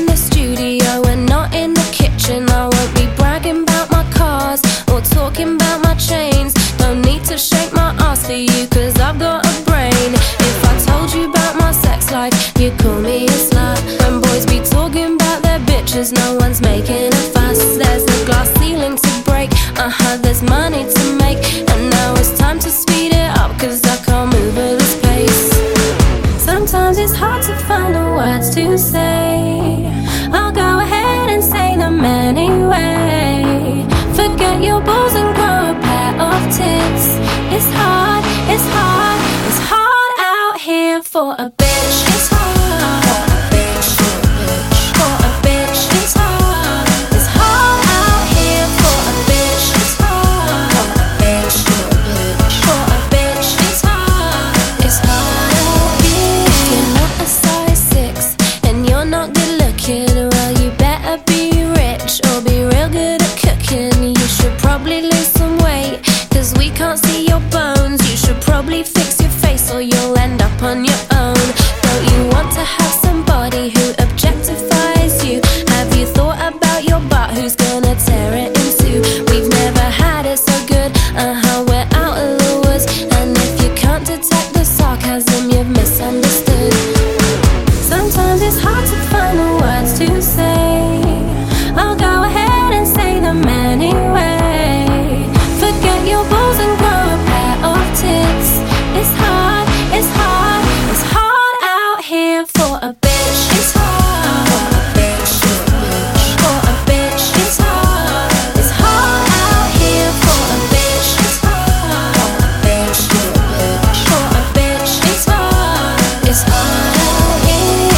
in the studio and not in the kitchen. I won't be bragging about my cars or talking about my chains. Don't need to shake my ass for you, cause I've got a brain. If I told you about my sex life, you'd call me a slut. When boys be talking about their bitches, no one's making a fuss. There's a glass ceiling to break, there's money to make. And now it's time to speed it up, cause I can't move at this pace. Sometimes it's hard to find the words to say. I'll go ahead and say them anyway. Forget your balls and grow a pair of tits. It's hard, it's hard, it's hard out here for a bitch. It's hard for a bitch, for a bitch. It's hard, it's hard out here for a bitch. It's hard for a bitch, for a bitch. It's hard, it's hard out here. If you're not a size 6 and you're not good looking, well, you better be rich or be real good at cooking. You should probably lose some weight, cause we can't see your bones. You should probably fix your face or you'll end up on your own. Don't you want to have somebody who objectifies you? Have you thought about your butt, who's gonna tear it in two? We've never had it so good, we're out of the woods. And if you can't detect the sarcasm, you've misunderstood. Sometimes it's hard to find the words to say. I'll go ahead and say them anyway. Forget your balls and grow a pair of tits. It's hard, it's hard, it's hard out here for a bitch. It's hard for a bitch, for a bitch. It's hard, it's hard out here for a bitch. It's hard for a bitch, for a bitch. It's hard, it's hard out here.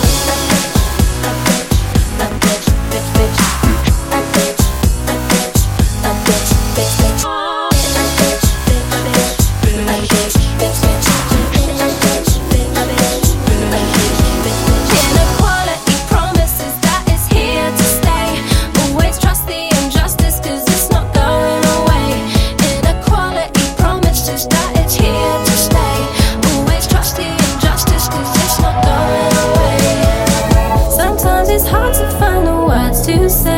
A bitch, bitch, bitch, a bitch, a bitch, a bitch, bitch, bitch, a bitch, bitch, bitch, a bitch, bitch, bitch, a bitch, bitch, bitch, a bitch, bitch. Inequality promises that it's here to stay. Always trust the injustice, cause it's not going away. Inequality promises that it's here to stay. Always trust the injustice, cause it's not going away. Sometimes it's hard to find the words to say.